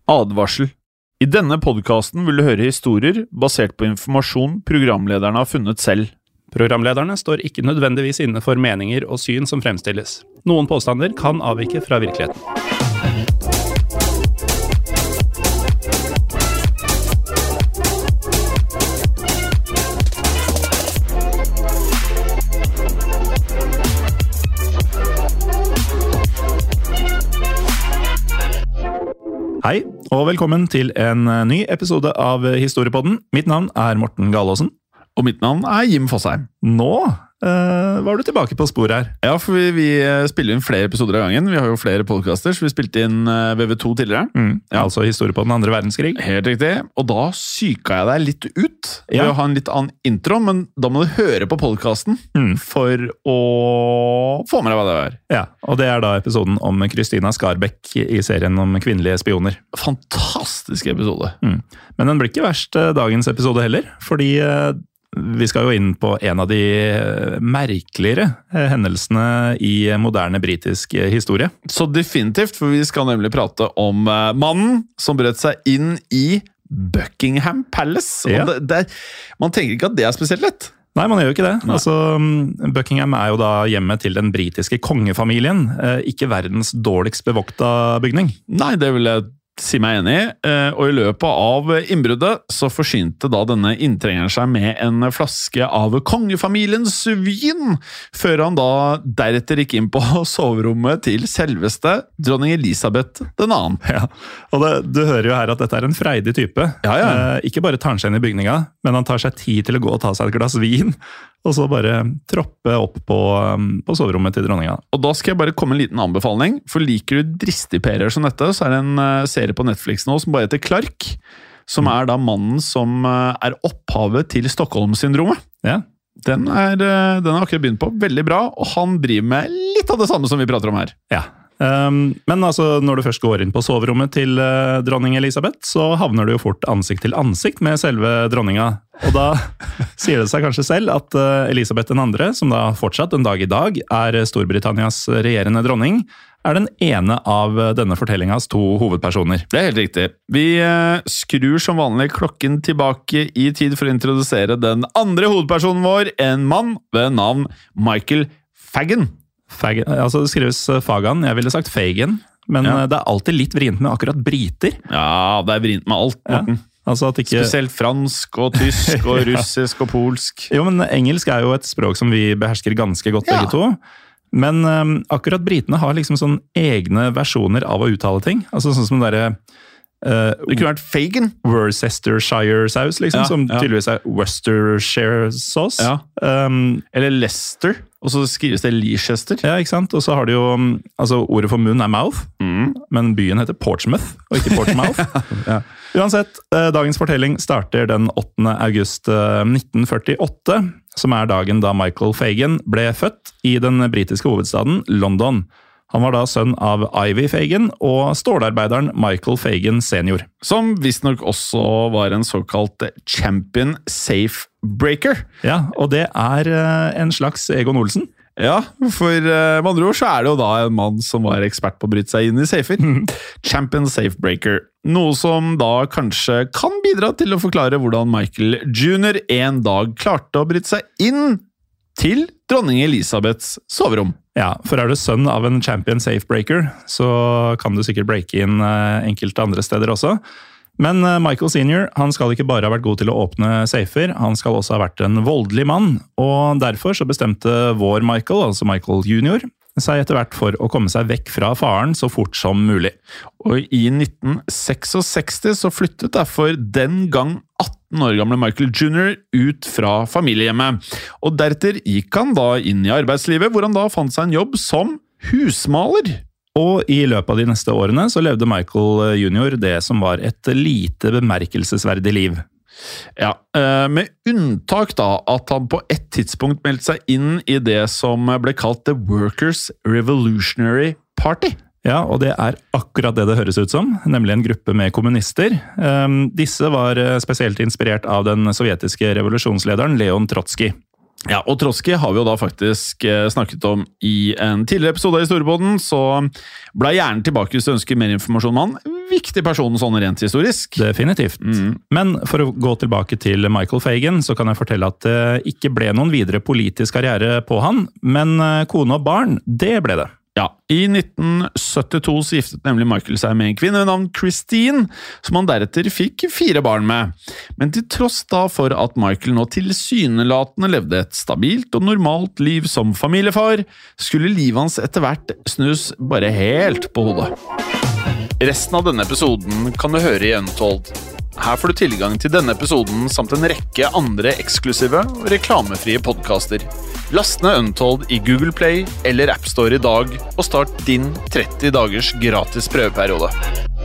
Advarsel. I denne podcasten vil du høre historier basert på informasjon programlederne har funnet selv. Programlederne står ikke nødvendigvis inne for meninger og syn som fremstilles. Noen påstander kan avvike fra virkeligheten. Hei, og velkommen til en ny episode av Historiepodden. Mitt navn er Morten Galaasen. Og mitt navn er Jim Fosheim. Nå var du tilbake på spor her. Ja, for vi spiller inn flere episoder av gangen. Vi har jo flere podcaster, så vi spilte inn VV2 tidligere. Ja, altså Historiepodden andre verdenskrig. Helt riktig. Og da syka jeg deg litt ut ved å ha en litt annen intro, men da må du høre på podcasten for å få med deg hva det er. Ja, og det er da episoden om Kristina Skarbekk i serien om kvinnelige spioner. Fantastisk episode. Men den blir ikke verst dagens episode heller, fordi vi skal jo inn på en av de merkeligere hendelsene i moderne britisk historie. Så definitivt, for vi skal nemlig prate om mannen som brøt seg inn i Buckingham Palace. Ja. Og man tenker ikke at det er spesielt lett. Nei, man gjør jo ikke det. Altså, Buckingham er jo da hjemmet til den britiske kongefamilien, ikke verdens dårligst bevokta bygning. Nei, det vil jeg si meg enig i, og i løpet av innbruddet så forsynte da denne inntrengeren seg med en flaske av kongefamiliens vin, før han da deretter gikk inn på soverommet til selveste dronning Elisabeth den annen. Ja, og du hører jo her at dette er en freidig type. Ja. Ikke bare tar han seg inn i bygninga, men han tar seg tid til å gå og ta seg et glass vin, og så bare troppe opp på soverommet til dronninga. Og da skal jeg bare komme en liten anbefaling, for liker du dristig-perier som dette, så er det en serie på Netflix nå som bare heter Clark, som er da mannen som er opphavet til Stockholm-syndromet. Ja. Den har akkurat begynt på, veldig bra, og han driver med litt av det samme som vi prater om her. Ja. Men altså, når du først går inn på soverommet til dronning Elisabeth, så havner du jo fort ansikt til ansikt med selve dronninga. Og da sier det seg kanskje selv at Elisabeth den andre, som da fortsatt en dag i dag er Storbritannias regjerende dronning, er den ene av denne fortellingas to hovedpersoner. Det er helt riktig. Vi skrur som vanlig klokken tilbake i tid for å introdusere den andre hovedpersonen vår, en mann ved navn Michael Fagan. Altså det skrives Fagan, jeg ville sagt Fagin, men det er alltid litt vrient med akkurat briter. Ja, det er vrient med alt, Morten. Ja, altså at ikke... Spesielt fransk og tysk og russisk og polsk. Jo, men engelsk er jo et språk som vi behersker ganske godt begge to. Men akkurat britene har liksom sånn egne versjoner av å uttale ting. Altså sånn som den derre... det kunne vært Fagin. Worcestershire-saus, liksom, som tydeligvis er Worcestershire-sauce. Ja. Eller Leicester, og så skrives det Leicester. Ja, ikke sant? Og så har de jo, altså ordet for munn er mouth, men byen heter Portsmouth, og ikke Portsmouth. Ja. Uansett, dagens fortelling starter den 8. august 1948, som er dagen da Michael Fagan ble født i den britiske hovedstaden London. Han var da sønn av Ivy Fagan og stålarbeideren Michael Fagan senior. Som visstnok også var en såkalt champion safe breaker. Ja, og det er en slags Egon Olsen. Ja, for med andre ord så er det jo da en mann som var ekspert på å bryte seg inn i safer. Champion safe breaker. Noe som da kanskje kan bidra til å forklare hvordan Michael Jr. en dag klarte å bryte seg inn til dronning Elisabeths soverom. Ja, for er du sønn av en champion safe breaker, så kan du sikkert breake inn enkelte andre steder også. Men Michael Senior, han skal ikke bare ha vært god til å åpne safer, han skal også ha vært en voldelig mann, og derfor så bestemte vår Michael, altså Michael Junior, seg etter hvert for å komme seg vekk fra faren så fort som mulig. Og i 1966 så flyttet derfor den gang 18 år gamle Michael Jr. ut fra familiehjemmet. Og deretter gikk han da inn i arbeidslivet, hvor han da fant seg en jobb som husmaler. Og i løpet av de neste årene så levde Michael Jr. det som var et lite bemerkelsesverdig liv. Ja, med unntak da at han på et tidspunkt meldte seg inn i det som ble kalt The Workers' Revolutionary Party. Ja, og det er akkurat det det høres ut som, nemlig en gruppe med kommunister. Disse var spesielt inspirert av den sovjetiske revolusjonslederen Leon Trotsky. Ja, og Trotsky har vi jo da faktisk snakket om i en tidligere episode av Historiepodden, så ble gjerne tilbake hvis du ønsker mer informasjon om han. Viktig person sånn rent historisk. Definitivt. Men for å gå tilbake til Michael Fagan, så kan jeg fortelle at det ikke ble noen videre politisk karriere på han, men kone og barn, det ble det. Ja, i 1972 så giftet nemlig Michael seg med en kvinne ved navn Christine, som han deretter fikk 4 barn med. Men til tross da for at Michael nå tilsynelatende levde et stabilt og normalt liv som familiefar, skulle livet hans etter hvert snus bare helt på hodet. Resten av denne episoden kan du høre i Untold. Her får du tilgang til denne episoden samt en rekke andre eksklusive og reklamefrie podcaster. Last ned Untold i Google Play eller App Store i dag, og start din 30 dagers gratis prøveperiode.